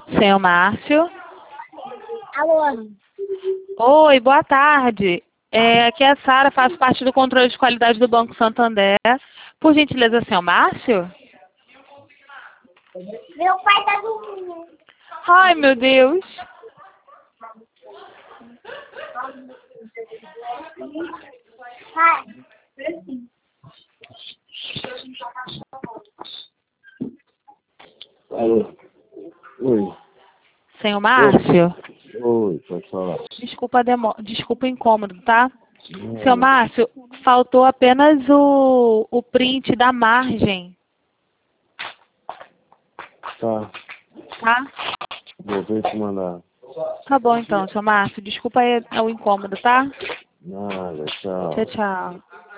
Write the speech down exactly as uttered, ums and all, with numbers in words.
Senhor Márcio? Alô? Oi, boa tarde. É, aqui é a Sara, faço parte do controle de qualidade do Banco Santander. Por gentileza, senhor Márcio? Meu pai tá dormindo. Ai, meu Deus. Pai. Alô? Oi. Senhor Márcio? Oi, pode falar. Desculpa, a demo... Desculpa o incômodo, tá? Não, Senhor Márcio, faltou apenas o, o print da margem, tá. tá? Vou ver te mandar. Tá bom então, senhor Márcio. Desculpa aí o incômodo, tá? Nada, tchau. Tchau, tchau.